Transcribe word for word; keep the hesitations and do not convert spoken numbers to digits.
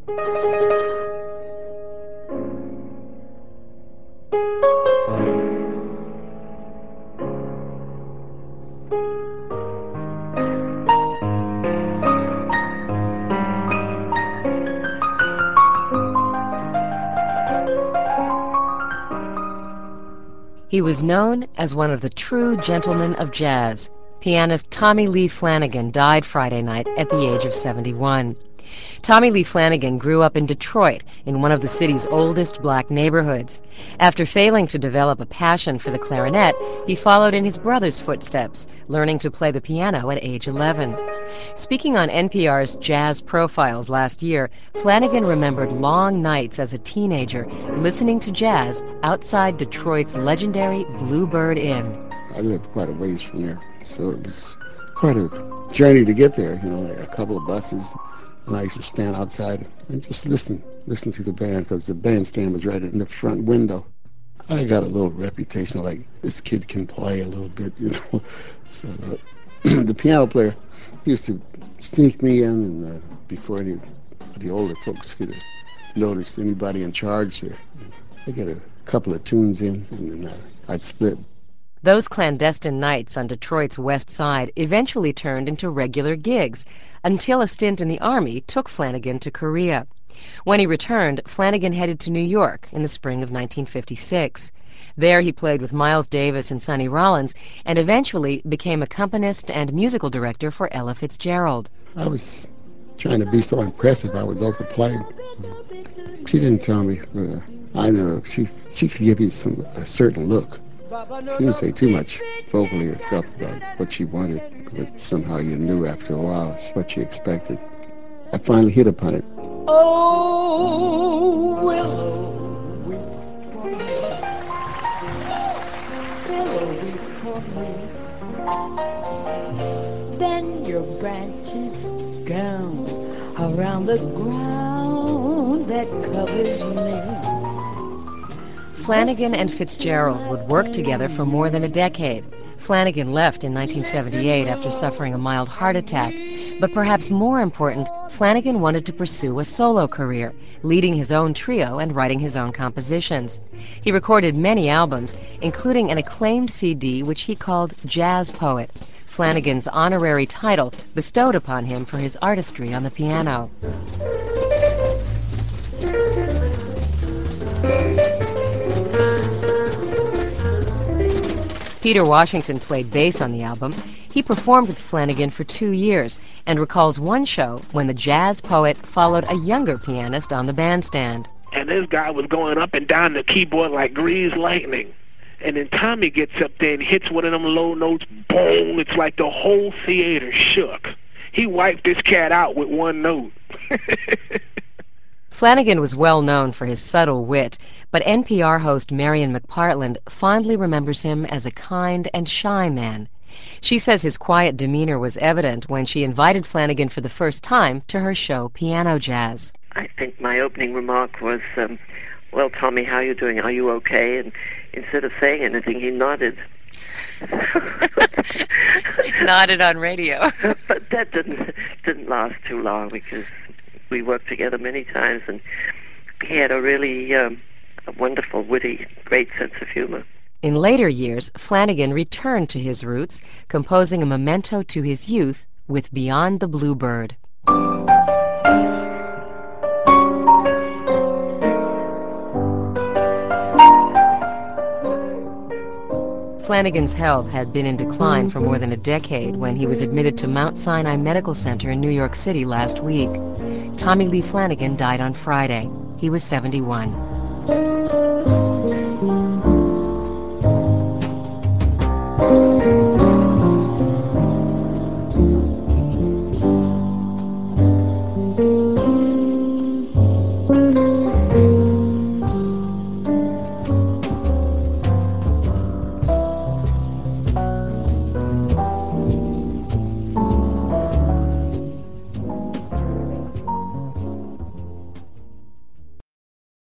He was known as one of the true gentlemen of jazz. Pianist Tommy Lee Flanagan died Friday night at the age of seventy-one. Tommy Lee Flanagan grew up in Detroit, in one of the city's oldest black neighborhoods. After failing to develop a passion for the clarinet, he followed in his brother's footsteps, learning to play the piano at age eleven. Speaking on N P R's Jazz Profiles last year, Flanagan remembered long nights as a teenager listening to jazz outside Detroit's legendary Bluebird Inn. I lived quite a ways from there, so it was quite a journey to get there, you know, a couple of buses. And I used to stand outside and just listen, listen to the band, because the bandstand was right in the front window. I got a little reputation, like, this kid can play a little bit, you know. So uh, the piano player used to sneak me in, and uh, before any the older folks could have noticed anybody in charge there. I get a couple of tunes in, and then uh, I'd split. Those clandestine nights on Detroit's west side eventually turned into regular gigs, until a stint in the Army took Flanagan to Korea. When he returned, Flanagan headed to New York in the spring of nineteen fifty-six. There he played with Miles Davis and Sonny Rollins, and eventually became accompanist and musical director for Ella Fitzgerald. I was trying to be so impressive, I was overplaying. She didn't tell me. Uh, I know she, she could give you some a certain look. She didn't say too much vocally herself about what she wanted, but somehow you knew after a while what she expected. I finally hit upon it. Oh, willow, willow, willow, bend your branches down around the ground that covers me. Flanagan and Fitzgerald would work together for more than a decade. Flanagan left in nineteen seventy-eight after suffering a mild heart attack. But perhaps more important, Flanagan wanted to pursue a solo career, leading his own trio and writing his own compositions. He recorded many albums, including an acclaimed C D which he called Jazz Poet, Flanagan's honorary title bestowed upon him for his artistry on the piano. Peter Washington played bass on the album. He performed with Flanagan for two years and recalls one show when the jazz poet followed a younger pianist on the bandstand. And this guy was going up and down the keyboard like greased lightning. And then Tommy gets up there and hits one of them low notes, boom, it's like the whole theater shook. He wiped this cat out with one note. Flanagan was well known for his subtle wit, but N P R host Marian McPartland fondly remembers him as a kind and shy man. She says his quiet demeanor was evident when she invited Flanagan for the first time to her show Piano Jazz. I think my opening remark was, um, well, Tommy, how are you doing? Are you okay? And instead of saying anything, he nodded. Nodded on radio. But that didn't, didn't last too long, because we worked together many times, and he had a really um, a wonderful, witty, great sense of humor. In later years, Flanagan returned to his roots, composing a memento to his youth with Beyond the Bluebird. Flanagan's health had been in decline for more than a decade when he was admitted to Mount Sinai Medical Center in New York City last week. Tommy Lee Flanagan died on Friday. He was seventy-one. Thank you.